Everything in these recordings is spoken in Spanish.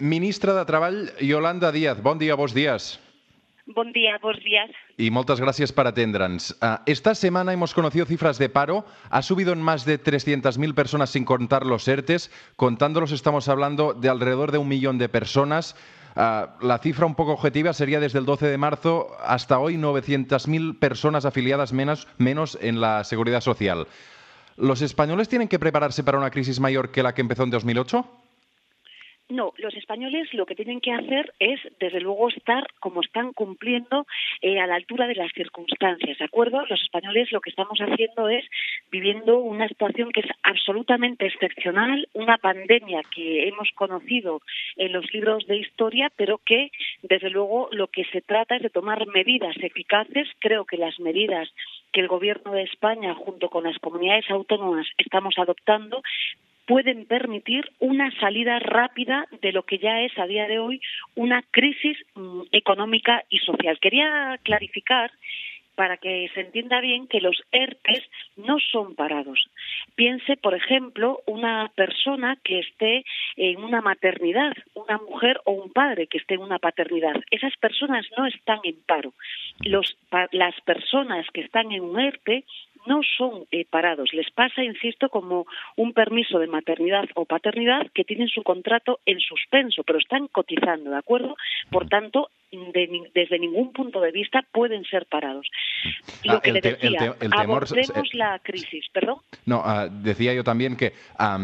Ministra de Treball, Yolanda Díaz. Bon dia, bons días. Buen día, buenos días. Y muchas gracias por atendernos. Esta semana hemos conocido cifras de paro. Ha subido en más de 300.000 personas sin contar los ERTEs. Contándolos estamos hablando de alrededor de 1 millón de personas. La cifra un poco objetiva sería desde el 12 de marzo hasta hoy 900.000 personas afiliadas menos en la Seguridad Social. ¿Los españoles tienen que prepararse para una crisis mayor que la que empezó en 2008? No, los españoles lo que tienen que hacer es, desde luego, estar como están cumpliendo a la altura de las circunstancias, ¿de acuerdo? Los españoles lo que estamos haciendo es viviendo una situación que es absolutamente excepcional, una pandemia que hemos conocido en los libros de historia, pero que, desde luego, lo que se trata es de tomar medidas eficaces. Creo que las medidas que el Gobierno de España, junto con las comunidades autónomas, estamos adoptando, pueden permitir una salida rápida de lo que ya es a día de hoy una crisis económica y social. Quería clarificar, para que se entienda bien, que los ERTEs no son parados. Piense, por ejemplo, una persona que esté en una maternidad, una mujer o un padre que esté en una paternidad. Esas personas no están en paro. Las personas que están en un ERTE no son parados. Les pasa, insisto, como un permiso de maternidad o paternidad que tienen su contrato en suspenso, pero están cotizando, ¿de acuerdo? Por tanto, desde ningún punto de vista pueden ser parados. Lo que le decía, abordemos la crisis, ¿perdón? No, decía yo también que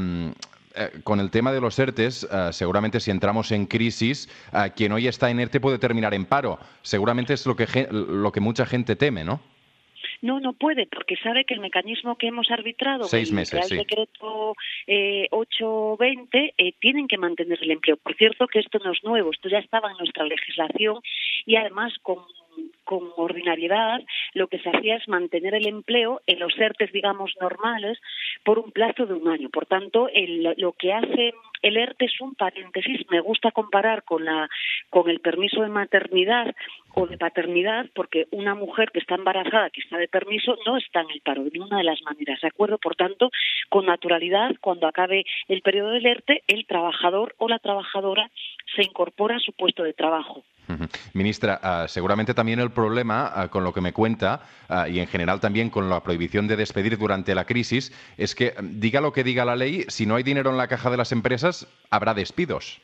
con el tema de los ERTEs, seguramente si entramos en crisis, quien hoy está en ERTE puede terminar en paro. Seguramente es lo que mucha gente teme, ¿no? No puede, porque sabe que el mecanismo que hemos arbitrado, 6 meses, el Real Decreto 820, tienen que mantener el empleo. Por cierto, que esto no es nuevo, esto ya estaba en nuestra legislación y además con ordinariedad lo que se hacía es mantener el empleo en los ERTEs, digamos, normales por un plazo de 1 año. Por tanto, lo que hace el ERTE es un paréntesis. Me gusta comparar con el permiso de maternidad o de paternidad, porque una mujer que está embarazada, que está de permiso, no está en el paro de ninguna de las maneras, ¿de acuerdo? Por tanto, con naturalidad, cuando acabe el periodo del ERTE, el trabajador o la trabajadora se incorpora a su puesto de trabajo. Ministra, seguramente también el problema, con lo que me cuenta, y en general también con la prohibición de despedir durante la crisis, es que, diga lo que diga la ley, si no hay dinero en la caja de las empresas, habrá despidos.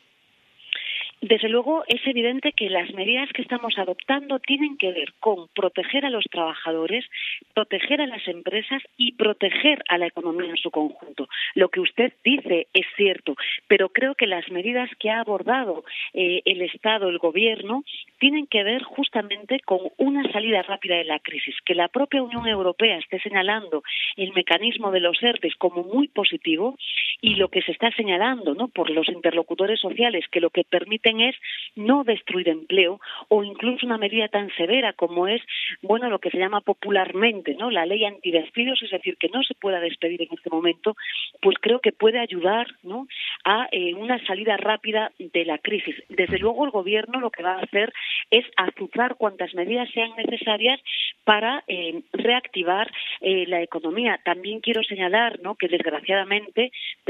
Desde luego, es evidente que las medidas que estamos adoptando tienen que ver con proteger a los trabajadores, proteger a las empresas y proteger a la economía en su conjunto. Lo que usted dice es cierto, pero creo que las medidas que ha abordado el Estado, el Gobierno, tienen que ver justamente con una salida rápida de la crisis. Que la propia Unión Europea esté señalando el mecanismo de los ERTEs como muy positivo y lo que se está señalando, ¿no?, por los interlocutores sociales, que lo que permiten es no destruir empleo, o incluso una medida tan severa como es, bueno, lo que se llama popularmente, ¿no?, la ley antidespidos, es decir, que no se pueda despedir en este momento, pues creo que puede ayudar, ¿no?, a una salida rápida de la crisis. Desde luego el Gobierno lo que va a hacer es azuzar cuantas medidas sean necesarias para reactivar la economía. También quiero señalar, ¿no?, que desgraciadamente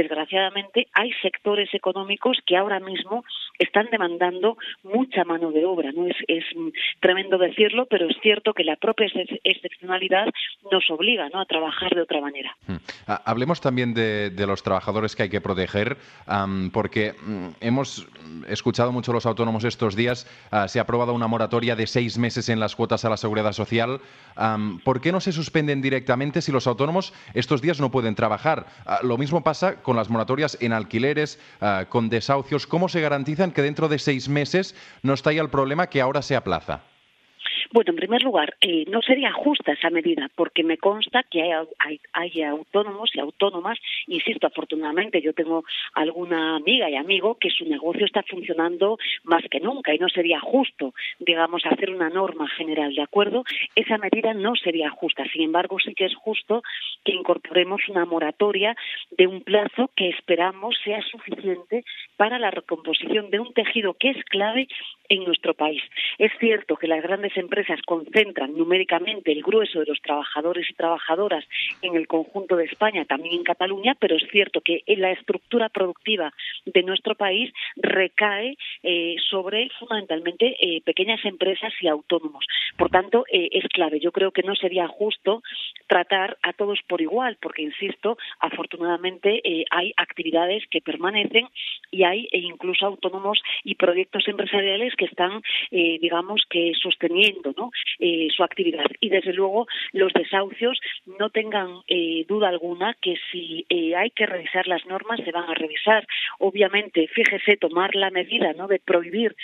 hay sectores económicos que ahora mismo están demandando mucha mano de obra, ¿no? Es tremendo decirlo, pero es cierto que la propia excepcionalidad nos obliga, ¿no?, a trabajar de otra manera. Hablemos también de los trabajadores que hay que proteger, porque hemos escuchado mucho a los autónomos estos días. Se ha aprobado una moratoria de 6 meses en las cuotas a la Seguridad Social. ¿Por qué no se suspenden directamente si los autónomos estos días no pueden trabajar? Lo mismo pasa con las moratorias en alquileres, con desahucios. ¿Cómo se garantizan que dentro de 6 meses no esté el problema que ahora se aplaza? Bueno, en primer lugar, no sería justa esa medida, porque me consta que hay autónomos y autónomas, insisto, afortunadamente yo tengo alguna amiga y amigo que su negocio está funcionando más que nunca y no sería justo, digamos, hacer una norma general, ¿de acuerdo? Esa medida no sería justa, sin embargo, sí que es justo que incorporemos una moratoria de un plazo que esperamos sea suficiente para la recomposición de un tejido que es clave en nuestro país. Es cierto que las grandes empresas empresas concentran numéricamente el grueso de los trabajadores y trabajadoras en el conjunto de España, también en Cataluña, pero es cierto que la estructura productiva de nuestro país recae sobre fundamentalmente pequeñas empresas y autónomos. Por tanto, es clave. Yo creo que no sería justo tratar a todos por igual, porque, insisto, afortunadamente hay actividades que permanecen y hay incluso autónomos y proyectos empresariales que están, digamos, que sosteniendo, ¿no?, su actividad. Y, desde luego, los desahucios, no tengan duda alguna que si hay que revisar las normas, se van a revisar. Obviamente, fíjese, tomar la medida, ¿no?, de prohibir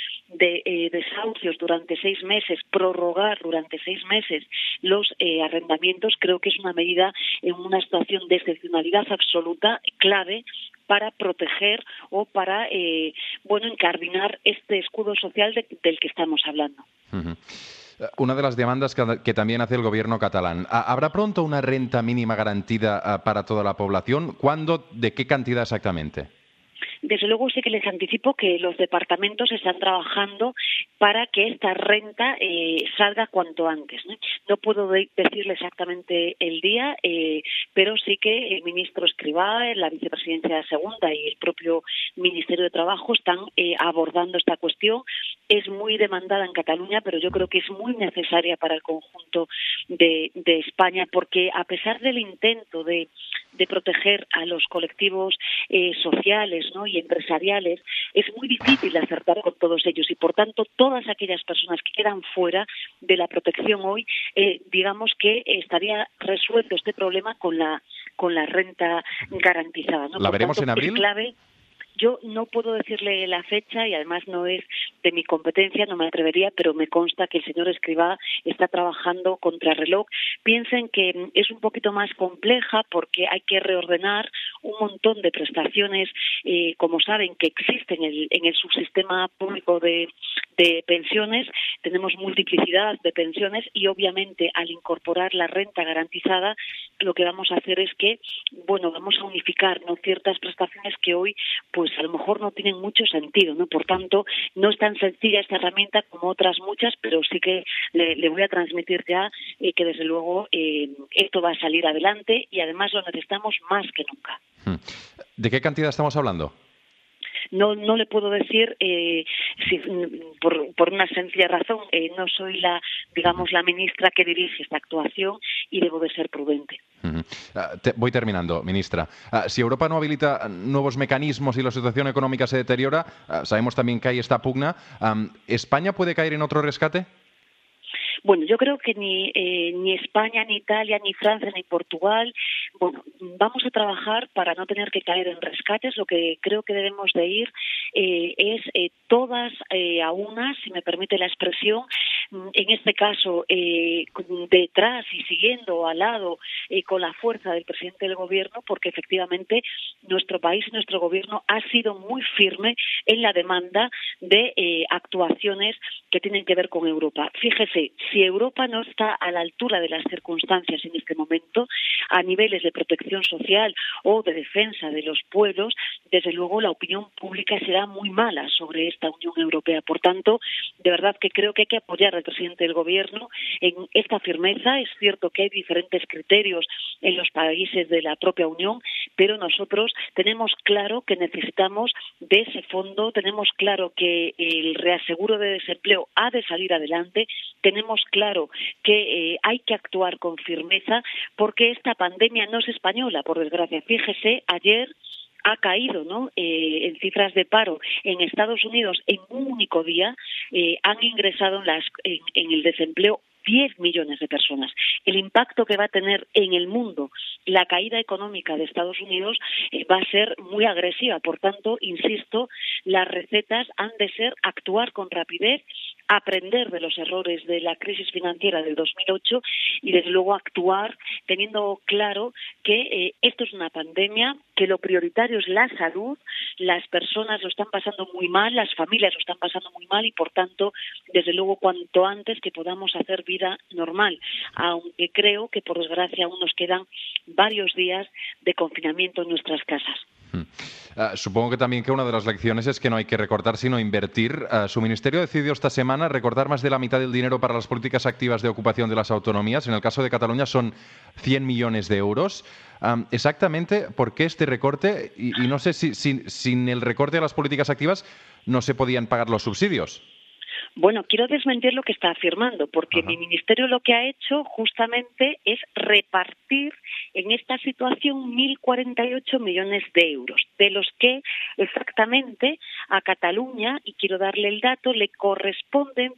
desahucios durante 6 meses, prorrogar durante 6 meses los arrendamientos, creo que es una medida en una situación de excepcionalidad absoluta clave para proteger o para incardinar este escudo social del que estamos hablando. Uh-huh. Una de las demandas que también hace el gobierno catalán. ¿Habrá pronto una renta mínima garantida para toda la población? ¿Cuándo? ¿De qué cantidad exactamente? Desde luego sí que les anticipo que los departamentos están trabajando para que esta renta salga cuanto antes, ¿no? No puedo decirle exactamente el día, pero sí que el ministro Escrivá, la vicepresidencia segunda y el propio Ministerio de Trabajo están abordando esta cuestión. Es muy demandada en Cataluña, pero yo creo que es muy necesaria para el conjunto de España, porque a pesar del intento de proteger a los colectivos sociales, ¿no?, y empresariales, es muy difícil acertar con todos ellos y, por tanto, todas aquellas personas que quedan fuera de la protección hoy, digamos que estaría resuelto este problema con la renta garantizada, ¿no? ¿La veremos en abril? Es clave. Yo no puedo decirle la fecha y además no es de mi competencia, no me atrevería, pero me consta que el señor Escrivá está trabajando contrarreloj. Piensen que es un poquito más compleja porque hay que reordenar un montón de prestaciones, como saben, que existen en el subsistema público de pensiones. Tenemos multiplicidad de pensiones y, obviamente, al incorporar la renta garantizada, lo que vamos a hacer es que, vamos a unificar, ¿no?, ciertas prestaciones que hoy, pues a lo mejor no tienen mucho sentido, ¿no? Por tanto, no es tan sencilla esta herramienta como otras muchas, pero sí que le voy a transmitir ya que, desde luego, esto va a salir adelante y además lo necesitamos más que nunca. ¿De qué cantidad estamos hablando? No le puedo decir por una sencilla razón. No soy la ministra que dirige esta actuación y debo de ser prudente. Uh-huh. Voy terminando, ministra. Si Europa no habilita nuevos mecanismos y la situación económica se deteriora, sabemos también que hay esta pugna. ¿España puede caer en otro rescate? Bueno, yo creo que ni España, ni Italia, ni Francia, ni Portugal, vamos a trabajar para no tener que caer en rescates. Lo que creo que debemos de ir es todas a una, si me permite la expresión, en este caso detrás y siguiendo al lado con la fuerza del presidente del gobierno, porque efectivamente nuestro país y nuestro gobierno ha sido muy firme en la demanda de actuaciones que tienen que ver con Europa. Fíjese, si Europa no está a la altura de las circunstancias en este momento, a niveles de protección social o de defensa de los pueblos, desde luego la opinión pública será muy mala sobre esta Unión Europea. Por tanto, de verdad que creo que hay que apoyar al presidente del Gobierno en esta firmeza. Es cierto que hay diferentes criterios en los países de la propia Unión, pero nosotros tenemos claro que necesitamos de ese fondo, tenemos claro que el reaseguro de desempleo ha de salir adelante, tenemos claro que hay que actuar con firmeza porque esta pandemia no es española, por desgracia. Fíjese, ayer ha caído, ¿no?, en cifras de paro en Estados Unidos en un único día, han ingresado en el desempleo 10 millones de personas. El impacto que va a tener en el mundo la caída económica de Estados Unidos va a ser muy agresiva. Por tanto, insisto, las recetas han de ser actuar con rapidez, aprender de los errores de la crisis financiera del 2008 y, desde luego, actuar teniendo claro que esto es una pandemia, que lo prioritario es la salud, las personas lo están pasando muy mal, las familias lo están pasando muy mal y, por tanto, desde luego, cuanto antes que podamos hacer vida normal, aunque creo que, por desgracia, aún nos quedan varios días de confinamiento en nuestras casas. Mm. Supongo que también que una de las lecciones es que no hay que recortar, sino invertir. Su ministerio decidió esta semana recortar más de la mitad del dinero para las políticas activas de ocupación de las autonomías. En el caso de Cataluña son 100 millones de euros. Exactamente, ¿por qué este recorte? Y no sé si sin el recorte de las políticas activas no se podían pagar los subsidios. Bueno, quiero desmentir lo que está afirmando, porque mi ministerio lo que ha hecho justamente es repartir en esta situación 1.048 millones de euros, de los que exactamente a Cataluña, y quiero darle el dato, le corresponden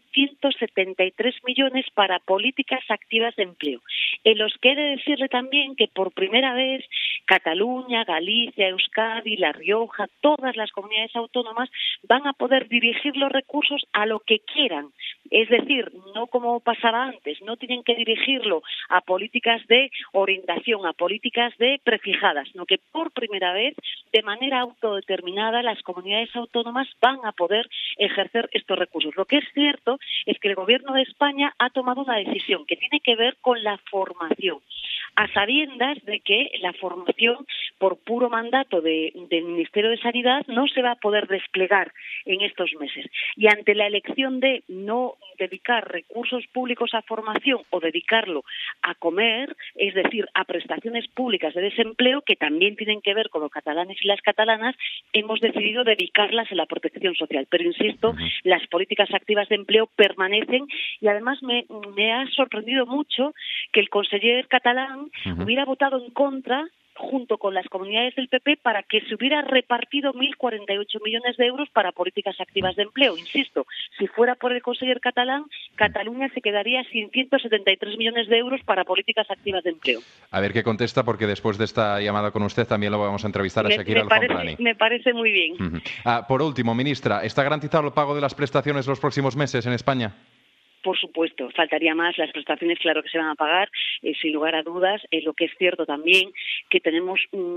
173 millones para políticas activas de empleo, en los que he de decirle también que por primera vez Cataluña, Galicia, Euskadi, La Rioja, todas las comunidades autónomas van a poder dirigir los recursos a lo que quieran. Es decir, no como pasaba antes, no tienen que dirigirlo a políticas de orientación, a políticas de prefijadas, sino que por primera vez, de manera autodeterminada, las comunidades autónomas van a poder ejercer estos recursos. Lo que es cierto es que el Gobierno de España ha tomado una decisión que tiene que ver con la formación, a sabiendas de que la formación, por puro mandato del Ministerio de Sanidad, no se va a poder desplegar en estos meses. Y ante la elección de no dedicar recursos públicos a formación o dedicarlo a comer, es decir, a prestaciones públicas de desempleo, que también tienen que ver con los catalanes y las catalanas, hemos decidido dedicarlas a la protección social. Pero, insisto, las políticas activas de empleo permanecen y además me ha sorprendido mucho que el conseller catalán hubiera votado en contra junto con las comunidades del PP para que se hubiera repartido 1.048 millones de euros para políticas activas de empleo. Insisto, si fuera por el conseller catalán, Cataluña se quedaría sin 173 millones de euros para políticas activas de empleo. A ver qué contesta, porque después de esta llamada con usted también lo vamos a entrevistar a Shakira El-Homrani. Me parece muy bien. Por último, ministra, ¿está garantizado el pago de las prestaciones los próximos meses en España? Por supuesto, faltaría más. Las prestaciones, claro que se van a pagar, sin lugar a dudas. Lo que es cierto también que tenemos,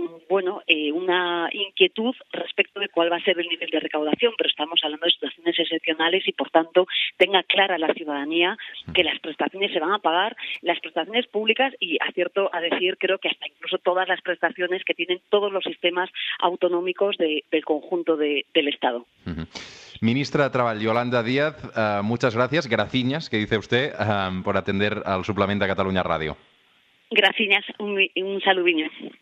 una inquietud respecto de cuál va a ser el nivel de recaudación, pero estamos hablando de situaciones excepcionales y, por tanto, tenga clara la ciudadanía que las prestaciones se van a pagar, las prestaciones públicas y, acierto a decir, creo que hasta incluso todas las prestaciones que tienen todos los sistemas autonómicos del conjunto del Estado. Ministra de Treball, Yolanda Díaz, muchas gracias, graciñas, que dice usted, por atender al suplemento a Catalunya Radio. Graciñas, un saludiño.